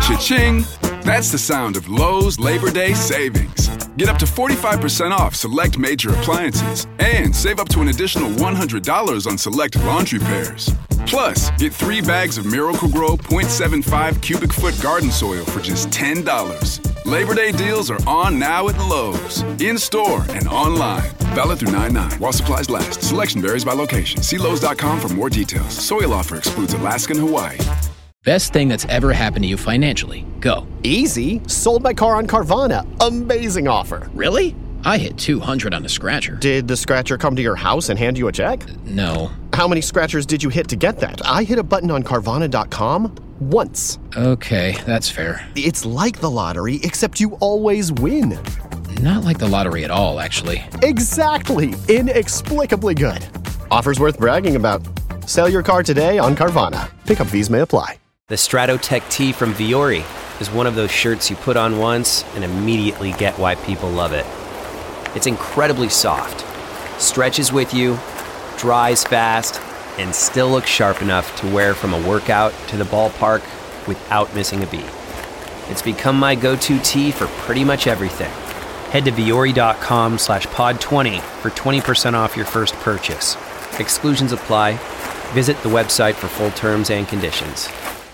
Cha-ching! That's the sound of Lowe's Labor Day savings. Get up to 45% off select major appliances and save up to an additional $100 on select laundry pairs. Plus, get 3 bags of Miracle-Gro 0.75 cubic foot garden soil for just $10. Labor Day deals are on now at Lowe's, in-store and online. Valid through 9/9 while supplies last. Selection varies by location. See Lowe's.com for more details. Soil offer excludes Alaska and Hawaii. Best thing that's ever happened to you financially. Go. Easy. Sold my car on Carvana. Amazing offer. Really? I hit 200 on the scratcher. Did the scratcher come to your house and hand you a check? No. How many scratchers did you hit to get that? I hit a button on Carvana.com once. Okay, that's fair. It's like the lottery, except you always win. Not like the lottery at all, actually. Exactly. Inexplicably good. Offers worth bragging about. Sell your car today on Carvana. Pickup fees may apply. The Stratotech tee from Viore is one of those shirts you put on once and immediately get why people love it. It's incredibly soft, stretches with you, dries fast, and still looks sharp enough to wear from a workout to the ballpark without missing a beat. It's become my go-to tee for pretty much everything. Head to Viore.com/pod20 for 20% off your first purchase. Exclusions apply. Visit the website for full terms and conditions.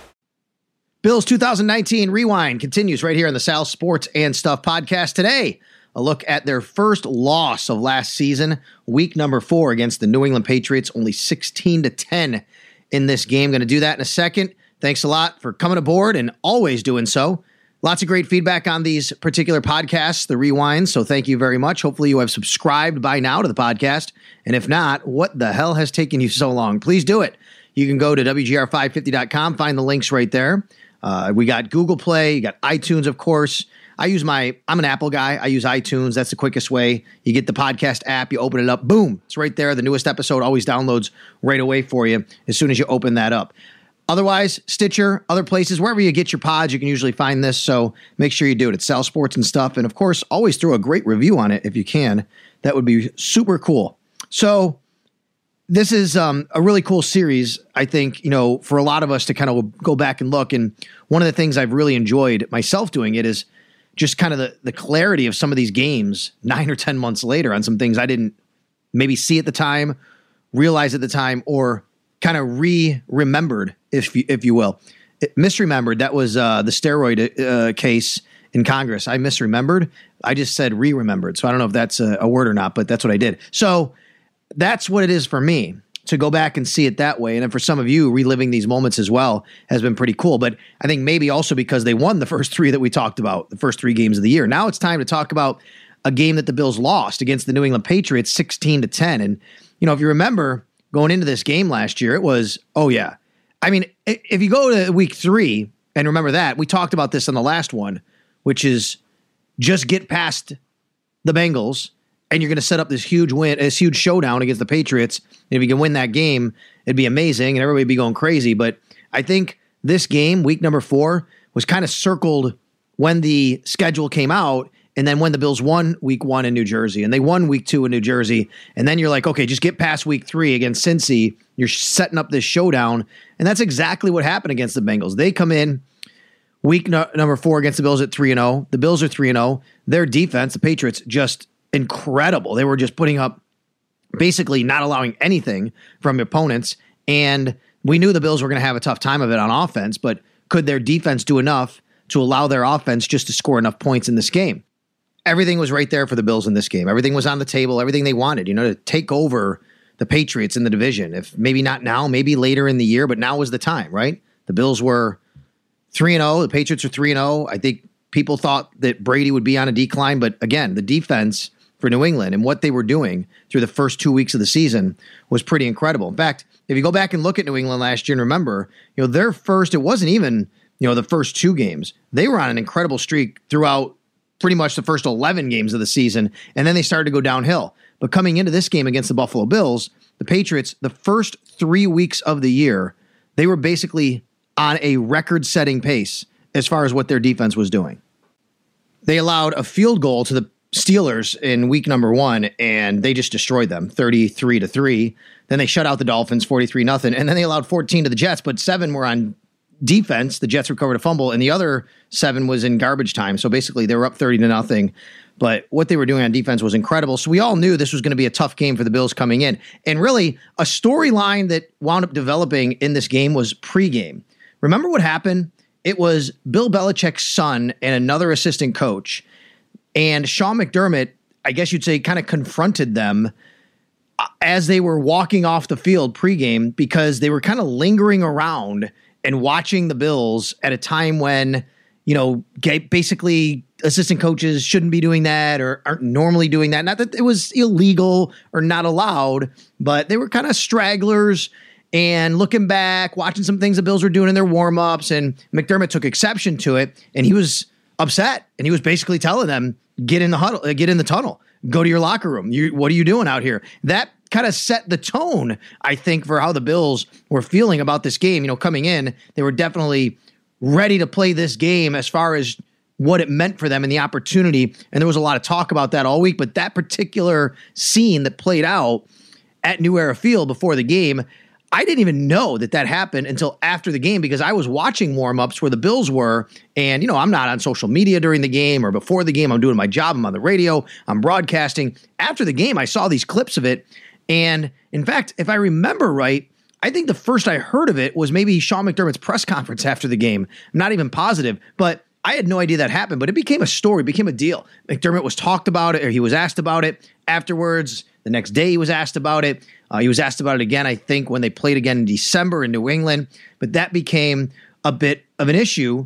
Bills 2019 Rewind continues right here on the Sal Sports and Stuff podcast. Today, a look at their first loss of last season, week number 4 against the New England Patriots, only 16-10 in this game. Going to do that in a second. Thanks a lot for coming aboard and always doing so. Lots of great feedback on these particular podcasts, the Rewinds, so thank you very much. Hopefully you have subscribed by now to the podcast, and if not, what the hell has taken you so long? Please do it. You can go to WGR550.com, find the links right there. We got Google Play, you got iTunes, of course. I'm an Apple guy. I use iTunes. That's the quickest way. You get the podcast app, you open it up, boom, it's right there. The newest episode always downloads right away for you as soon as you open that up. Otherwise, Stitcher, other places, wherever you get your pods, you can usually find this, so make sure you do it. It's Sal Sports and Stuff, and of course, always throw a great review on it if you can. That would be super cool. So this is a really cool series, I think, for a lot of us to kind of go back and look, and one of the things I've really enjoyed myself doing it is just kind of the clarity of some of these games 9 or 10 months later on some things I didn't maybe see at the time, realize at the time, or kind of remembered, if you will. Misremembered. That was the steroid case in Congress. I misremembered. I just said remembered. So I don't know if that's a word or not, but that's what I did. So that's what it is for me, to go back and see it that way. And then for some of you, reliving these moments as well has been pretty cool. But I think maybe also because they won the first 3 that we talked about, the first 3 games of the year. Now it's time to talk about a game that the Bills lost against the New England Patriots 16-10. And, if you remember going into this game last year, it was, oh yeah. I mean, if you go to week 3 and remember that, we talked about this on the last one, which is just get past the Bengals and you're going to set up this huge win, this huge showdown against the Patriots. And if you can win that game, it'd be amazing and everybody would be going crazy. But I think this game, week number 4, was kind of circled when the schedule came out. And then when the Bills won week 1 in New Jersey and they won week 2 in New Jersey, and then you're like, okay, just get past week 3 against Cincy. You're setting up this showdown. And that's exactly what happened against the Bengals. They come in week number 4 against the Bills at 3-0. The Bills are 3-0. Their defense, the Patriots, just incredible. They were just putting up, basically not allowing anything from opponents. And we knew the Bills were going to have a tough time of it on offense, but could their defense do enough to allow their offense just to score enough points in this game? Everything was right there for the Bills in this game. Everything was on the table, everything they wanted, to take over the Patriots in the division. If maybe not now, maybe later in the year, but now was the time, right? The Bills were 3-0. The Patriots are 3-0. I think people thought that Brady would be on a decline, but again, the defense for New England and what they were doing through the first 2 weeks of the season was pretty incredible. In fact, if you go back and look at New England last year and remember, their first, it wasn't even, the first 2 games. They were on an incredible streak throughout pretty much the first 11 games of the season, and then they started to go downhill. But coming into this game against the Buffalo Bills, the Patriots, the first 3 weeks of the year, they were basically on a record-setting pace as far as what their defense was doing. They allowed a field goal to the Steelers in week number 1, and they just destroyed them, 33-3. Then they shut out the Dolphins, 43-0, and then they allowed 14 to the Jets, but 7 were on defense, the Jets recovered a fumble, and the other 7 was in garbage time. So basically they were up 30-0. But what they were doing on defense was incredible. So we all knew this was going to be a tough game for the Bills coming in. And really, a storyline that wound up developing in this game was pregame. Remember what happened? It was Bill Belichick's son and another assistant coach. And Sean McDermott, I guess you'd say, kind of confronted them as they were walking off the field pregame because they were kind of lingering around and watching the Bills at a time when, basically assistant coaches shouldn't be doing that or aren't normally doing that. Not that it was illegal or not allowed, but they were kind of stragglers and looking back, watching some things the Bills were doing in their warm-ups, and McDermott took exception to it, and he was upset, and he was basically telling them, get in the huddle, get in the tunnel, go to your locker room. What are you doing out here? That kind of set the tone, I think, for how the Bills were feeling about this game. Coming in, they were definitely ready to play this game as far as what it meant for them and the opportunity. And there was a lot of talk about that all week. But that particular scene that played out at New Era Field before the game, I didn't even know that happened until after the game because I was watching warm-ups where the Bills were. And, I'm not on social media during the game or before the game. I'm doing my job. I'm on the radio. I'm broadcasting. After the game, I saw these clips of it. And in fact, if I remember right, I think the first I heard of it was maybe Sean McDermott's press conference after the game. I'm not even positive, but I had no idea that happened, but it became a story, became a deal. McDermott was talked about it, or he was asked about it afterwards. The next day he was asked about it. He was asked about it again, I think, when they played again in December in New England. But that became a bit of an issue,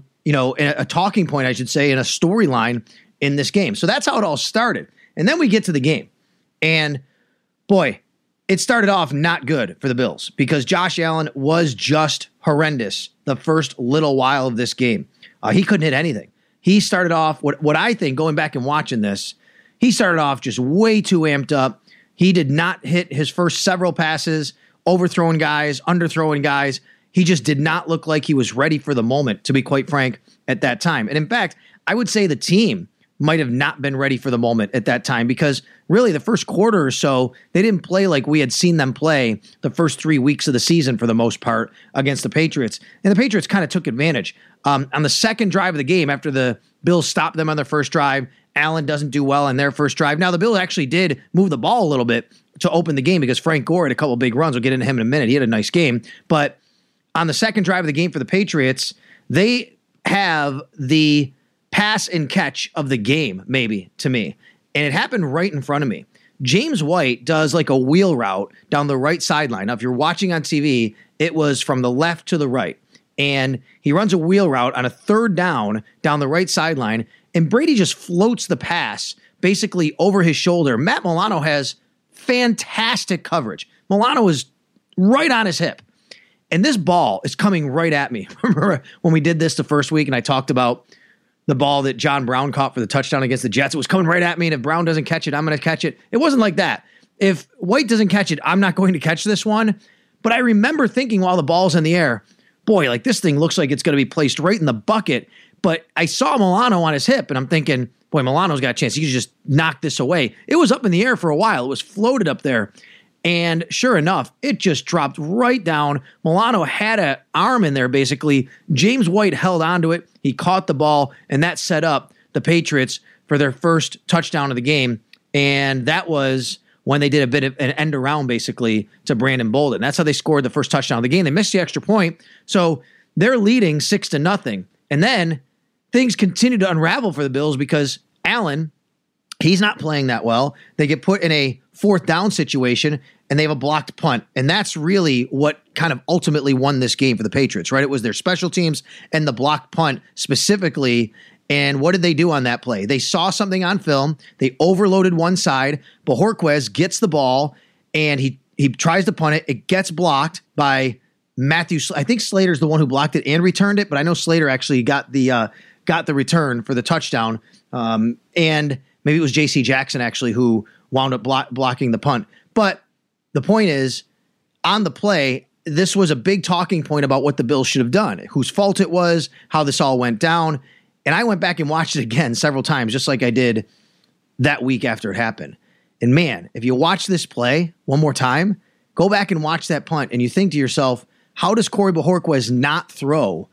a talking point, I should say, and a storyline in this game. So that's how it all started. And then we get to the game. And boy, it started off not good for the Bills because Josh Allen was just horrendous the first little while of this game. He couldn't hit anything. He started off, what I think, going back and watching this, he started off just way too amped up. He did not hit his first several passes, overthrowing guys, underthrowing guys. He just did not look like he was ready for the moment, to be quite frank, at that time. And in fact, I would say the team might have not been ready for the moment at that time because really the first quarter or so, they didn't play like we had seen them play the first 3 weeks of the season for the most part against the Patriots. And the Patriots kind of took advantage. On the second drive of the game, after the Bills stopped them on their first drive, Allen doesn't do well on their first drive. Now, the Bills actually did move the ball a little bit to open the game because Frank Gore had a couple of big runs. We'll get into him in a minute. He had a nice game. But on the second drive of the game for the Patriots, they have the pass and catch of the game, maybe, to me. And it happened right in front of me. James White does like a wheel route down the right sideline. Now, if you're watching on TV, it was from the left to the right. And he runs a wheel route on a third down the right sideline. And Brady just floats the pass basically over his shoulder. Matt Milano has fantastic coverage. Milano is right on his hip. And this ball is coming right at me. Remember when we did this the first week and I talked about the ball that John Brown caught for the touchdown against the Jets? It was coming right at me, and if Brown doesn't catch it, I'm going to catch it. It wasn't like that. If White doesn't catch it, I'm not going to catch this one. But I remember thinking while the ball's in the air, boy, like this thing looks like it's going to be placed right in the bucket. But I saw Milano on his hip, and I'm thinking, boy, Milano's got a chance. He could just knock this away. It was up in the air for a while. It was floated up there. And sure enough, it just dropped right down. Milano had an arm in there, basically. James White held onto it. He caught the ball, and that set up the Patriots for their first touchdown of the game. And that was when they did a bit of an end around, basically, to Brandon Bolden. That's how they scored the first touchdown of the game. They missed the extra point, so they're leading 6-0. And then things continue to unravel for the Bills because Allen, he's not playing that well. They get put in a fourth down situation, and they have a blocked punt. And that's really what kind of ultimately won this game for the Patriots, right? It was their special teams and the blocked punt specifically. And what did they do on that play? They saw something on film. They overloaded one side. Bojorquez gets the ball, and he tries to punt it. It gets blocked by Matthew. I think Slater's the one who blocked it and returned it, but I know Slater actually got the return for the touchdown. And maybe it was J.C. Jackson actually who wound up blocking the punt. But the point is, on the play, this was a big talking point about what the Bills should have done, whose fault it was, how this all went down. And I went back and watched it again several times, just like I did that week after it happened. And man, if you watch this play one more time, go back and watch that punt, and you think to yourself, how does Corey Bojorquez not throw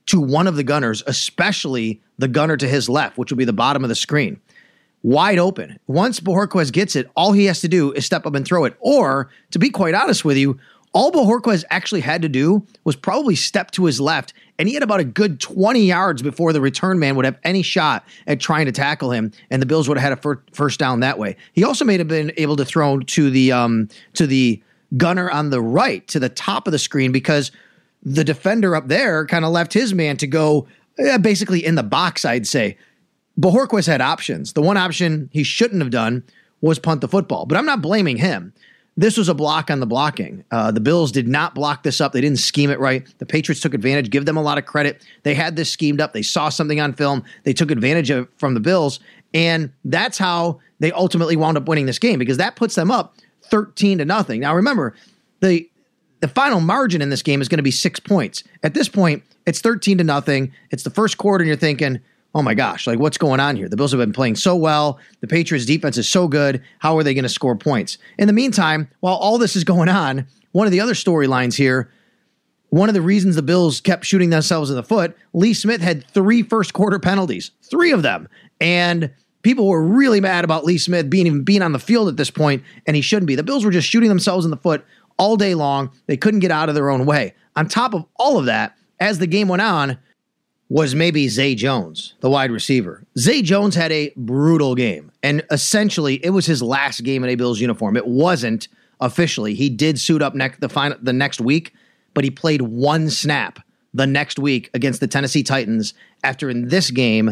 to one of the gunners, especially the gunner to his left, which will be the bottom of the screen. Wide open. Once Bojorquez gets it, all he has to do is step up and throw it. Or, to be quite honest with you, all Bojorquez actually had to do was probably step to his left, and he had about a good 20 yards before the return man would have any shot at trying to tackle him, and the Bills would have had a first down that way. He also may have been able to throw to the gunner on the right, to the top of the screen, because the defender up there kind of left his man to go basically in the box, I'd say. Bojorquez had options. The one option he shouldn't have done was punt the football, but I'm not blaming him. This was a block on the blocking. The Bills did not block this up. They didn't scheme it right. The Patriots took advantage. Give them a lot of credit. They had this schemed up. They saw something on film. They took advantage of it from the Bills, and that's how they ultimately wound up winning this game, because that puts them up 13-0. Now remember, the final margin in this game is going to be 6 points. At this point, it's 13-0. It's the first quarter, and you're thinking, oh my gosh, like what's going on here? The Bills have been playing so well. The Patriots defense is so good. How are they going to score points? In the meantime, while all this is going on, one of the other storylines here, one of the reasons the Bills kept shooting themselves in the foot, Lee Smith had 3 first quarter penalties, 3 of them. And people were really mad about Lee Smith being on the field at this point, and he shouldn't be. The Bills were just shooting themselves in the foot all day long. They couldn't get out of their own way. On top of all of that, as the game went on, was maybe Zay Jones, the wide receiver. Zay Jones had a brutal game, and essentially it was his last game in a Bills uniform. It wasn't officially. He did suit up the next week, but he played 1 snap the next week against the Tennessee Titans after, in this game,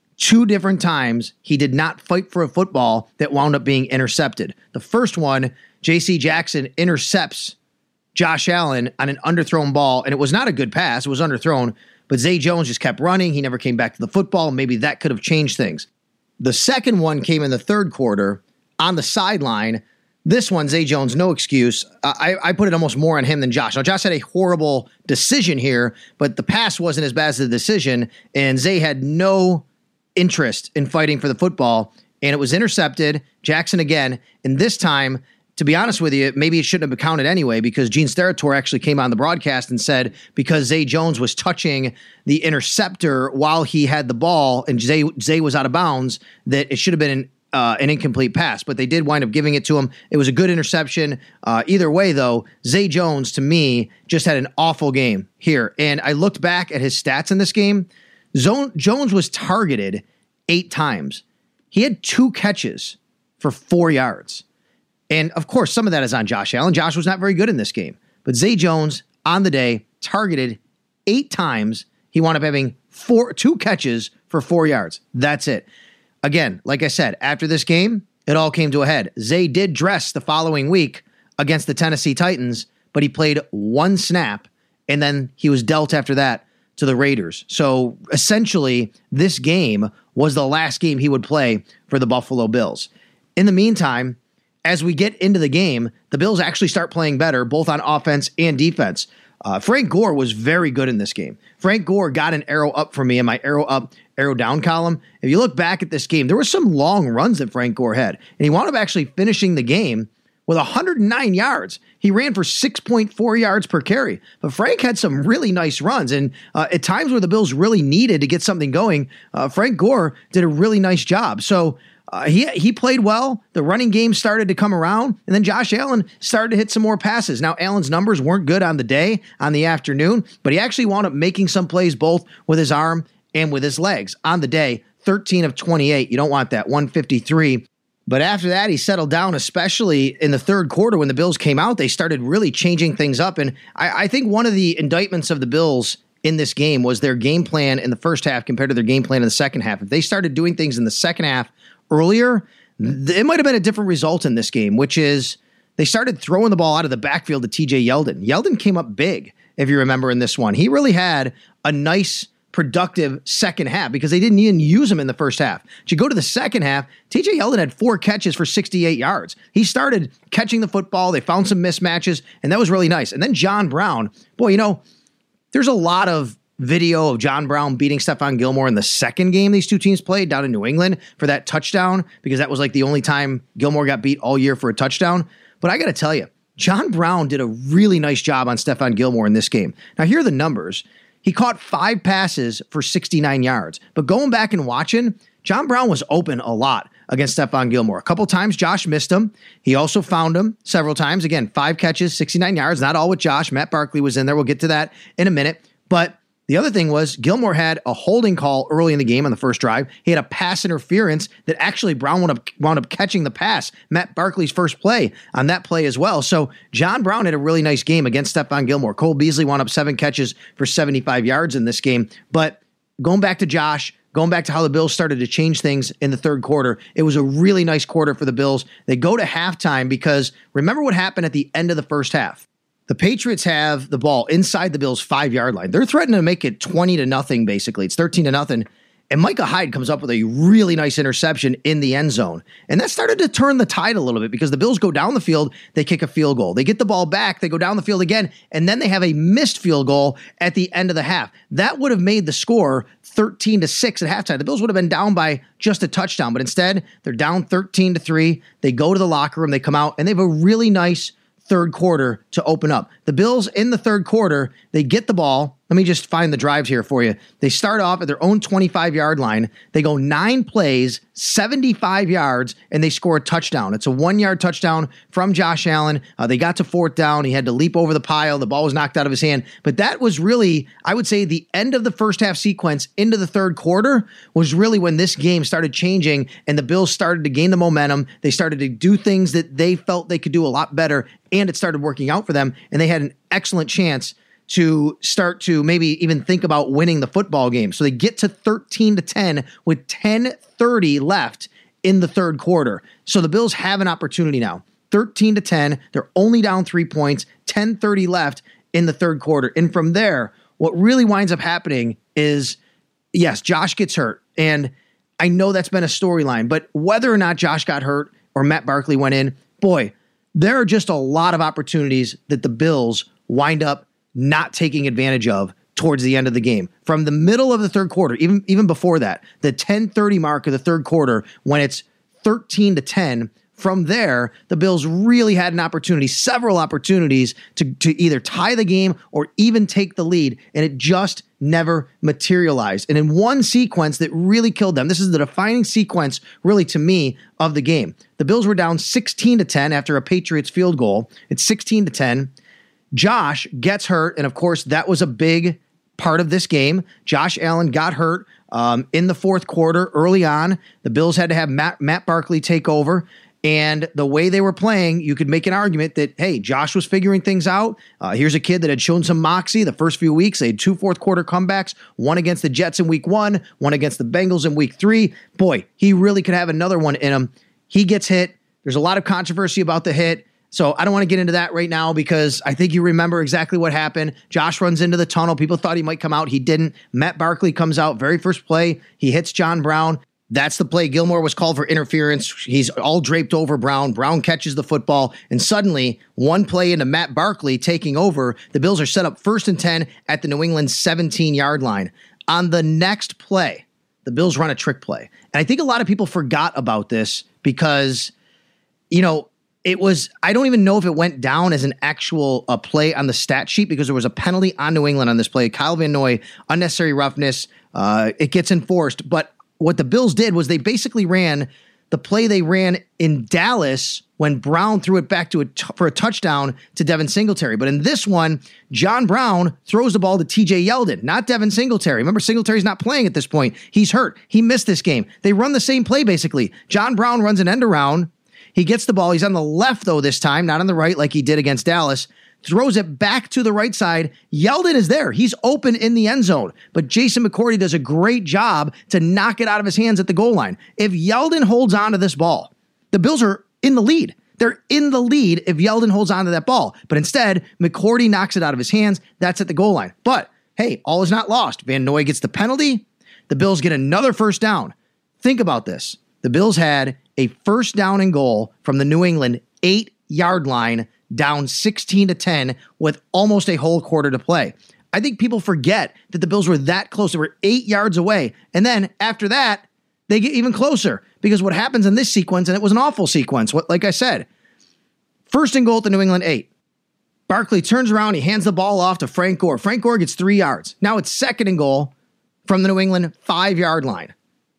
2 different times he did not fight for a football that wound up being intercepted. The first one, J.C. Jackson intercepts Josh Allen on an underthrown ball, and it was not a good pass. It was underthrown. But Zay Jones just kept running. He never came back to the football. Maybe that could have changed things. The second one came in the third quarter on the sideline. This one, Zay Jones, no excuse. I put it almost more on him than Josh. Now, Josh had a horrible decision here, but the pass wasn't as bad as the decision, and Zay had no interest in fighting for the football, and it was intercepted. Jackson again, and this time, to be honest with you, maybe it shouldn't have been counted anyway, because Gene Steratore actually came on the broadcast and said because Zay Jones was touching the interceptor while he had the ball and Zay was out of bounds, that it should have been an incomplete pass. But they did wind up giving it to him. It was a good interception. Either way, though, Zay Jones, to me, just had an awful game here. And I looked back at his stats in this game. Jones was targeted 8 times. He had 2 catches for 4 yards. And, of course, some of that is on Josh Allen. Josh was not very good in this game. But Zay Jones, on the day, targeted 8 times. He wound up having 2 catches for 4 yards. That's it. Again, like I said, after this game, it all came to a head. Zay did dress the following week against the Tennessee Titans, but he played 1 snap, and then he was dealt after that to the Raiders. So, essentially, this game was the last game he would play for the Buffalo Bills. In the meantime, as we get into the game, the Bills actually start playing better, both on offense and defense. Frank Gore was very good in this game. Frank Gore got an arrow up for me in my arrow up, arrow down column. If you look back at this game, there were some long runs that Frank Gore had, and he wound up actually finishing the game with 109 yards. He ran for 6.4 yards per carry. But Frank had some really nice runs, and at times where the Bills really needed to get something going, Frank Gore did a really nice job. So he played well. The running game started to come around, and then Josh Allen started to hit some more passes. Now, Allen's numbers weren't good on the day, on the afternoon, but he actually wound up making some plays both with his arm and with his legs. On the day, 13 of 28. You don't want that, 153. But after that, he settled down, especially in the third quarter when the Bills came out. They started really changing things up, and I think one of the indictments of the Bills in this game was their game plan in the first half compared to their game plan in the second half. If they started doing things in the second half earlier, it might have been a different result in this game, which is they started throwing the ball out of the backfield to TJ Yeldon. Yeldon came up big, if you remember, in this one. He really had a nice, productive second half because they didn't even use him in the first half. If you go to the second half, TJ Yeldon had 4 catches for 68 yards. He started catching the football. They found some mismatches, and that was really nice. And then John Brown, boy, there's a lot of video of John Brown beating Stephon Gilmore in the second game these two teams played down in New England for that touchdown, because that was like the only time Gilmore got beat all year for a touchdown. But I got to tell you, John Brown did a really nice job on Stephon Gilmore in this game. Now, here are the numbers. He caught 5 passes for 69 yards. But going back and watching, John Brown was open a lot against Stephon Gilmore. A couple times Josh missed him. He also found him several times. Again, 5 catches, 69 yards. Not all with Josh. Matt Barkley was in there. We'll get to that in a minute. But the other thing was Gilmore had a holding call early in the game on the first drive. He had a pass interference that actually Brown wound up catching the pass. Matt Barkley's first play on that play as well. So John Brown had a really nice game against Stephon Gilmore. Cole Beasley wound up 7 catches for 75 yards in this game. But going back to Josh, going back to how the Bills started to change things in the third quarter, it was a really nice quarter for the Bills. They go to halftime because remember what happened at the end of the first half. The Patriots have the ball inside the Bills' 5-yard line. They're threatening to make it 20-0, basically. It's 13-0. And Micah Hyde comes up with a really nice interception in the end zone. And that started to turn the tide a little bit because the Bills go down the field, they kick a field goal. They get the ball back, they go down the field again, and then they have a missed field goal at the end of the half. That would have made the score 13-6 at halftime. The Bills would have been down by just a touchdown, but instead they're down 13-3. They go to the locker room, they come out, and they have a really nice third quarter to open up. The Bills in the third quarter, they get the ball. Let me just find the drives here for you. They start off at their own 25-yard line. They go 9 plays, 75 yards, and they score a touchdown. It's a 1-yard touchdown from Josh Allen. They got to 4th down. He had to leap over the pile. The ball was knocked out of his hand. But that was really, I would say, the end of the first half sequence into the third quarter was really when this game started changing and the Bills started to gain the momentum. They started to do things that they felt they could do a lot better, and it started working out for them, and they had an excellent chance to start to maybe even think about winning the football game. So they get to 13-10 with 10:30 left in the third quarter. So the Bills have an opportunity now. 13-10, they're only down 3 points, 10:30 left in the third quarter. And from there, what really winds up happening is, yes, Josh gets hurt. And I know that's been a storyline, but whether or not Josh got hurt or Matt Barkley went in, boy, there are just a lot of opportunities that the Bills wind up not taking advantage of towards the end of the game. From the middle of the third quarter, even before that, the 10:30 mark of the third quarter, when it's 13-10, from there, the Bills really had an opportunity, several opportunities to either tie the game or even take the lead, and it just never materialized. And in one sequence that really killed them, this is the defining sequence, really, to me, of the game. The Bills were down 16-10 after a Patriots field goal. It's 16-10. Josh gets hurt, and of course, that was a big part of this game. Josh Allen got hurt in the fourth quarter early on. The Bills had to have Matt Barkley take over, and the way they were playing, you could make an argument that, hey, Josh was figuring things out. Here's a kid that had shown some moxie the first few weeks. They had 2 fourth-quarter comebacks, one against the Jets in week 1, one against the Bengals in week 3. Boy, he really could have another one in him. He gets hit. There's a lot of controversy about the hit. So I don't want to get into that right now because I think you remember exactly what happened. Josh runs into the tunnel. People thought he might come out. He didn't. Matt Barkley comes out. Very first play. He hits John Brown. That's the play. Gilmore was called for interference. He's all draped over Brown. Brown catches the football. And suddenly, one play into Matt Barkley taking over, the Bills are set up 1st and 10 at the New England 17-yard line. On the next play, the Bills run a trick play. And I think a lot of people forgot about this because, you know, it was, I don't even know if it went down as an actual play on the stat sheet because there was a penalty on New England on this play. Kyle Van Noy, unnecessary roughness. It gets enforced. But what the Bills did was they basically ran the play they ran in Dallas when Brown threw it back for a touchdown to Devin Singletary. But in this one, John Brown throws the ball to TJ Yeldon, not Devin Singletary. Remember, Singletary's not playing at this point. He's hurt. He missed this game. They run the same play, basically. John Brown runs an end around. He gets the ball. He's on the left, though, this time, not on the right like he did against Dallas. Throws it back to the right side. Yeldon is there. He's open in the end zone. But Jason McCourty does a great job to knock it out of his hands at the goal line. If Yeldon holds on to this ball, the Bills are in the lead. They're in the lead if Yeldon holds on to that ball. But instead, McCourty knocks it out of his hands. That's at the goal line. But, hey, all is not lost. Van Noy gets the penalty. The Bills get another first down. Think about this. The Bills had a first down and goal from the New England 8-yard line, down 16-10 with almost a whole quarter to play. I think people forget that the Bills were that close. They were 8 yards away. And then after that, they get even closer because what happens in this sequence, and it was an awful sequence, like I said, first and goal at the New England 8. Barkley turns around, he hands the ball off to Frank Gore. Frank Gore gets 3 yards. Now it's 2nd and goal from the New England 5-yard line.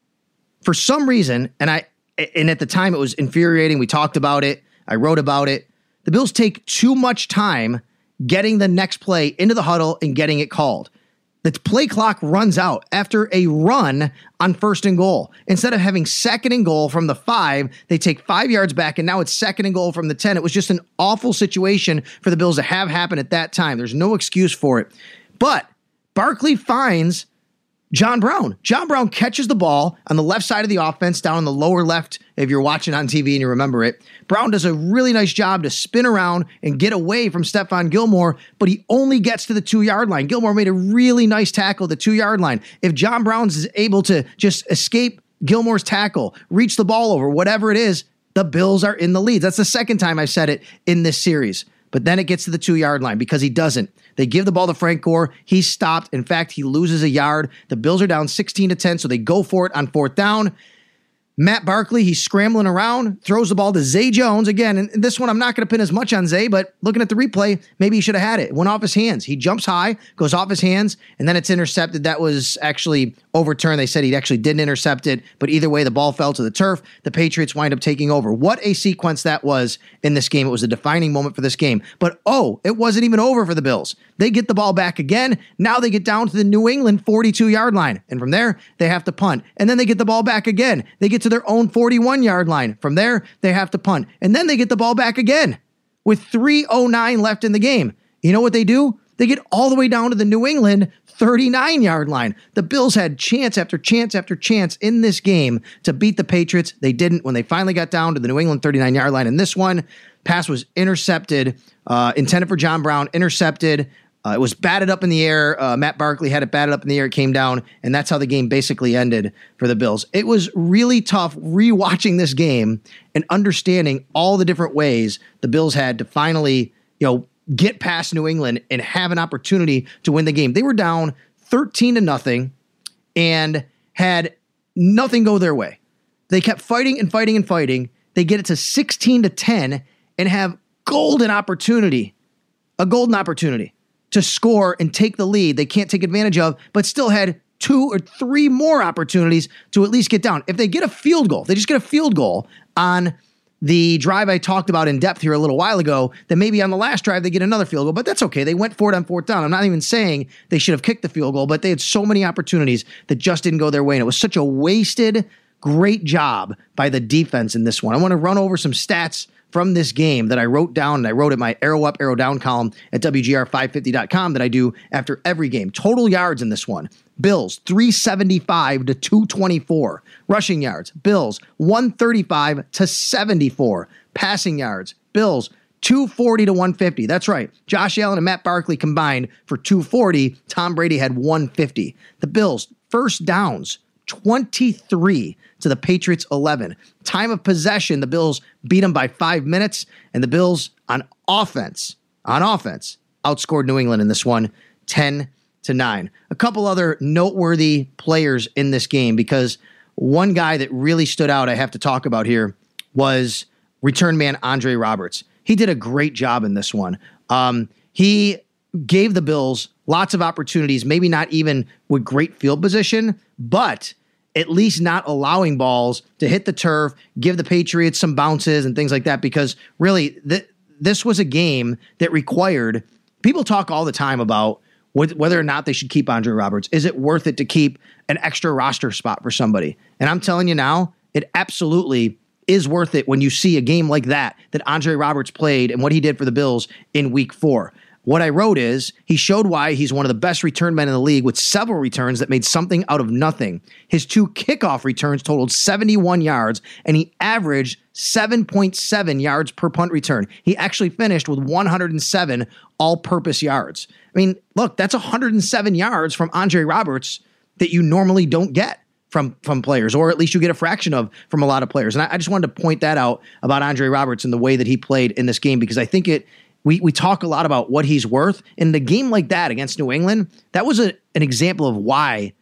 For some reason, and at the time it was infuriating, we talked about it, I wrote about it, the Bills take too much time getting the next play into the huddle and getting it called. The play clock runs out after a run on 1st and goal. Instead of having 2nd and goal from the 5, they take 5 yards back, and now it's 2nd and goal from the 10. It was just an awful situation for the Bills to have happen at that time. There's no excuse for it. But Barkley finds John Brown. John Brown catches the ball on the left side of the offense, down in the lower left, if you're watching on TV and you remember it. Brown does a really nice job to spin around and get away from Stephon Gilmore, but he only gets to the 2-yard line. Gilmore made a really nice tackle at the 2-yard line. If John Brown is able to just escape Gilmore's tackle, reach the ball over, whatever it is, the Bills are in the lead. That's the second time I've said it in this series. But then it gets to the 2-yard line because he doesn't. They give the ball to Frank Gore. He's stopped. In fact, he loses a yard. The Bills are down 16-10, so they go for it on 4th down. Matt Barkley, he's scrambling around, throws the ball to Zay Jones. Again, and this one I'm not going to pin as much on Zay, but looking at the replay, maybe he should have had it. It went off his hands. He jumps high, goes off his hands, and then it's intercepted. That was actually overturned. They said he actually didn't intercept it, but either way, the ball fell to the turf. The Patriots wind up taking over. What a sequence that was in this game. It was a defining moment for this game. But it wasn't even over for the Bills. They get the ball back again. Now they get down to the New England 42-yard line. And from there, they have to punt. And then they get the ball back again. They get to their own 41-yard line. From there, they have to punt. And then they get the ball back again with 3:09 left in the game. You know what they do? They get all the way down to the New England 39-yard line. The Bills had chance after chance after chance in this game to beat the Patriots. They didn't. When they finally got down to the New England 39-yard line in this one, pass was intercepted, intended for John Brown, intercepted. It was batted up in the air. Matt Barkley had it batted up in the air. It came down, and that's how the game basically ended for the Bills. It was really tough rewatching this game and understanding all the different ways the Bills had to finally, get past New England and have an opportunity to win the game. They were down 13-0 and had nothing go their way. They kept fighting and fighting and fighting. They get it to 16-10 and have a golden opportunity to score and take the lead they can't take advantage of, but still had 2 or 3 more opportunities to at least get down. If they get a field goal, they just get a field goal on the drive I talked about in depth here a little while ago, then maybe on the last drive they get another field goal, but that's okay. They went for it on 4th down. I'm not even saying they should have kicked the field goal, but they had so many opportunities that just didn't go their way, and it was such a wasted, great job by the defense in this one. I want to run over some stats from this game that I wrote down, and I wrote at my arrow up, arrow down column at WGR550.com that I do after every game. Total yards in this one. Bills, 375 to 224. Rushing yards, Bills, 135 to 74. Passing yards, Bills, 240 to 150. That's right. Josh Allen and Matt Barkley combined for 240. Tom Brady had 150. The Bills, first downs, 23 to the Patriots 11. Time of possession, the Bills beat them by 5 minutes, and the Bills on offense, outscored New England in this one 10-9. A couple other noteworthy players in this game, because one guy that really stood out I have to talk about here was return man Andre Roberts. He did a great job in this one. He gave the Bills lots of opportunities, maybe not even with great field position, but at least not allowing balls to hit the turf, give the Patriots some bounces and things like that, because really this was a game that required, people talk all the time about whether or not they should keep Andre Roberts. Is it worth it to keep an extra roster spot for somebody? And I'm telling you now, it absolutely is worth it when you see a game like that Andre Roberts played and what he did for the Bills in Week 4. What I wrote is, he showed why he's one of the best return men in the league with several returns that made something out of nothing. His 2 kickoff returns totaled 71 yards, and he averaged 7.7 yards per punt return. He actually finished with 107 all-purpose yards. I mean, look, that's 107 yards from Andre Roberts that you normally don't get from players, or at least you get a fraction of from a lot of players. And I just wanted to point that out about Andre Roberts and the way that he played in this game, because I think we talk a lot about what he's worth. In the game like that against New England, that was an example of why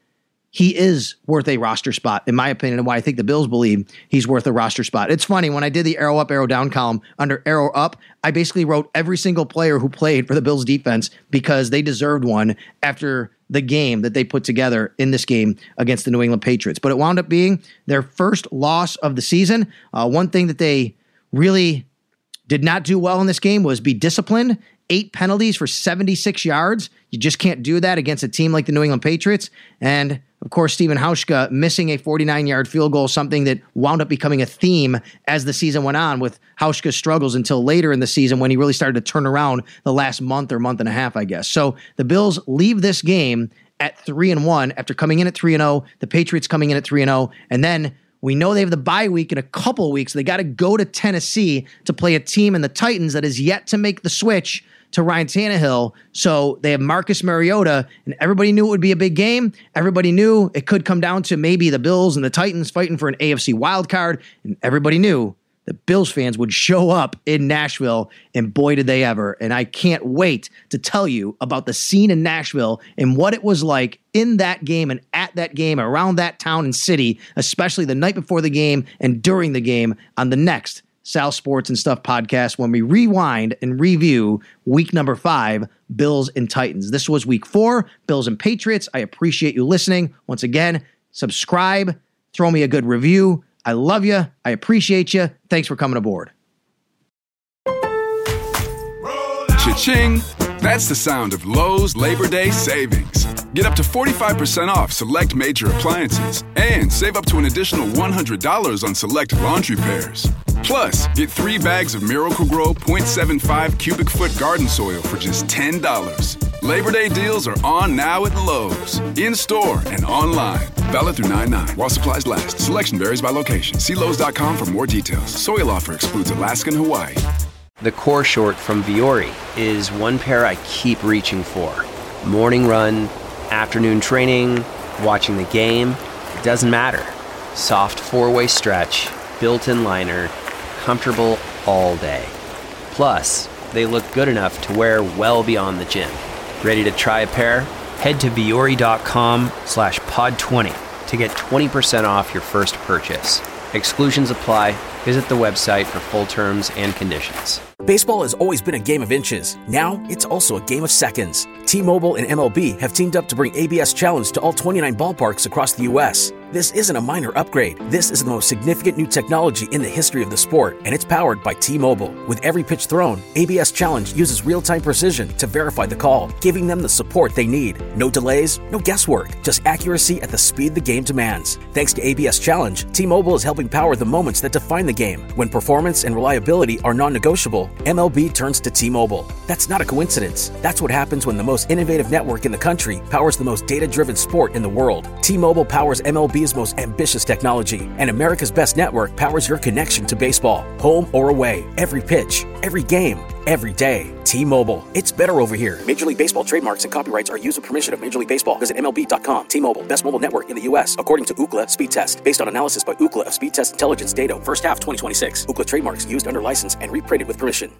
he is worth a roster spot, in my opinion, and why I think the Bills believe he's worth a roster spot. It's funny, when I did the arrow up, arrow down column under arrow up, I basically wrote every single player who played for the Bills defense because they deserved one after the game that they put together in this game against the New England Patriots. But it wound up being their first loss of the season. One thing that they really did not do well in this game was be disciplined. 8 penalties for 76 yards. You just can't do that against a team like the New England Patriots. And, of course, Stephen Hauschka missing a 49-yard field goal, something that wound up becoming a theme as the season went on with Hauschka's struggles until later in the season when he really started to turn around the last month or month and a half, I guess. So the Bills leave this game at 3-1 after coming in at 3-0, the Patriots coming in at 3-0, and then we know they have the bye week in a couple of weeks. They got to go to Tennessee to play a team in the Titans that is yet to make the switch to Ryan Tannehill. So they have Marcus Mariota, and everybody knew it would be a big game. Everybody knew it could come down to maybe the Bills and the Titans fighting for an AFC wild card, and everybody knew that Bills fans would show up in Nashville, and boy, did they ever. And I can't wait to tell you about the scene in Nashville and what it was like in that game and at that game, around that town and city, especially the night before the game and during the game on the next Sal Sports and Stuff podcast when we rewind and review week number 5, Bills and Titans. This was week 4, Bills and Patriots. I appreciate you listening. Once again, subscribe, throw me a good review. I love you. I appreciate you. Thanks for coming aboard. Cha-ching! That's the sound of Lowe's Labor Day savings. Get up to 45% off select major appliances and save up to an additional $100 on select laundry pairs. Plus, get 3 bags of Miracle-Gro 0.75 cubic foot garden soil for just $10. Labor Day deals are on now at Lowe's, in-store and online. Valid through 9/9 while supplies last. Selection varies by location. See Lowe's.com for more details. Soil offer excludes Alaska and Hawaii. The core short from Vuori is one pair I keep reaching for. Morning run, afternoon training, watching the game, it doesn't matter. Soft 4-way stretch, built-in liner, comfortable all day. Plus, they look good enough to wear well beyond the gym. Ready to try a pair? Head to Vuori.com/pod20 to get 20% off your first purchase. Exclusions apply. Visit the website for full terms and conditions. Baseball has always been a game of inches. Now, it's also a game of seconds. T-Mobile and MLB have teamed up to bring ABS Challenge to all 29 ballparks across the U.S. This isn't a minor upgrade. This is the most significant new technology in the history of the sport, and it's powered by T-Mobile. With every pitch thrown, ABS Challenge uses real-time precision to verify the call, giving them the support they need. No delays, no guesswork, just accuracy at the speed the game demands. Thanks to ABS Challenge, T-Mobile is helping power the moments that define the game. When performance and reliability are non-negotiable, MLB turns to T-Mobile. That's not a coincidence. That's what happens when the most innovative network in the country powers the most data-driven sport in the world. T-Mobile powers MLB's most ambitious technology, and America's best network powers your connection to baseball. Home or away, every pitch, every game, every day. T-Mobile. It's better over here. Major League Baseball trademarks and copyrights are used with permission of Major League Baseball. Visit MLB.com. T-Mobile. Best mobile network in the U.S. according to Ookla Speed Test. Based on analysis by Ookla of Speed Test Intelligence data. First half 2026. Ookla trademarks used under license and reprinted with permission.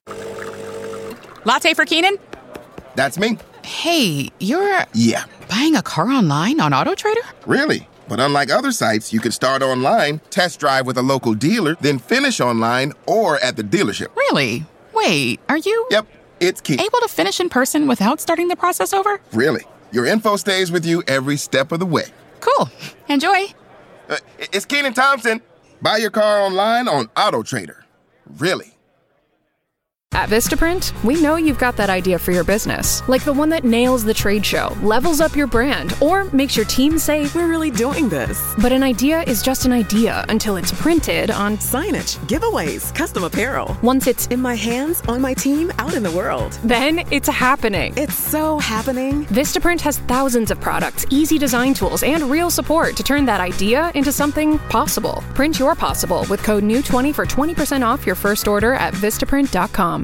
Latte for Keenan? That's me. Hey, you're... Yeah. Buying a car online on AutoTrader? Really? But unlike other sites, you can start online, test drive with a local dealer, then finish online or at the dealership. Really? Wait, are you... Yep, it's Key. Able to finish in person without starting the process over? Really. Your info stays with you every step of the way. Cool. Enjoy. It's Keenan Thompson. Buy your car online on AutoTrader. Really. At Vistaprint, we know you've got that idea for your business, like the one that nails the trade show, levels up your brand, or makes your team say, "We're really doing this." But an idea is just an idea until it's printed on signage, giveaways, custom apparel. Once it's in my hands, on my team, out in the world. Then it's happening. It's so happening. Vistaprint has thousands of products, easy design tools, and real support to turn that idea into something possible. Print your possible with code NEW20 for 20% off your first order at Vistaprint.com.